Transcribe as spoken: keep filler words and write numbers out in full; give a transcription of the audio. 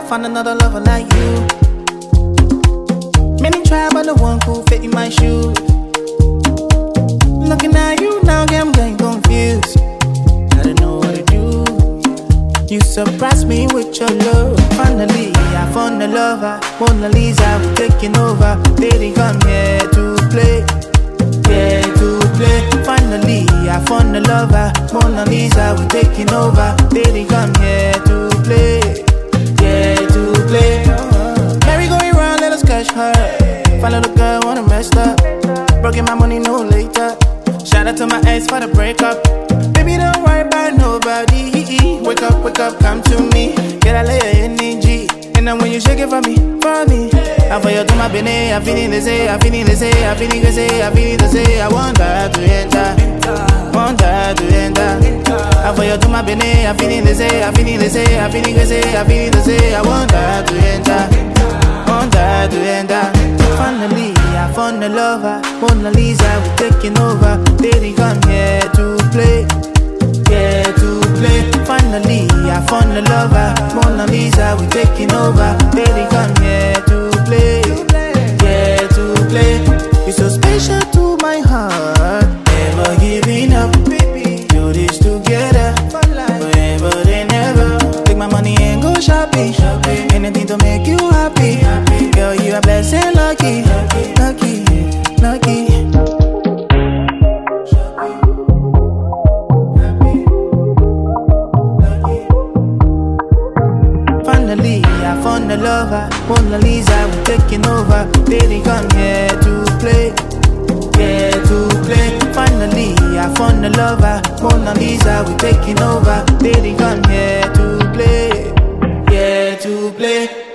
find another lover like you. Many try, but the one who fit in my shoes. Looking at you now, yeah, I'm getting confused. I don't know what to do. You surprised me with your love. Finally, I found a lover. Mona Lisa, we're taking over. They didn't come here to play, here to play. Finally, I found a lover. Mona Lisa, we're taking over. They didn't come here to play, here to play. Merry going round, let us catch her. Follow the girl, wanna mess up. Broken my money, no later. Shout out to my ex for the breakup. Baby, don't worry about nobody. Wake up, wake up, come to me. Get a layer energy. And then when you shake it for me, for me. I for you to my bene, I feel the say, I feel the say, I feel the say, I feel the say. I want her to enter, want her to enter. I for you to my bene, I feel the say, I feel the say, I feel the say, I feel the say. I want her to enter, want her to enter. Finally, I found a lover. Mona Lisa, we're taking over. They didn't come here to play, here to play. Finally, I found a lover. Mona Lisa, we're taking over. They didn't come here to play, here to play. You're so special to my heart. Never giving up, baby. Do this together, forever and ever. Take my money and go shopping. Anything to make you happy. Girl, you are blessed and lucky, lucky, lucky. Finally, I found a lover. Mona Lisa, we're taking over. They didn't come here to play, here to play. Finally, I found a lover. Mona Lisa, we're taking over. They didn't come here to play, here to play.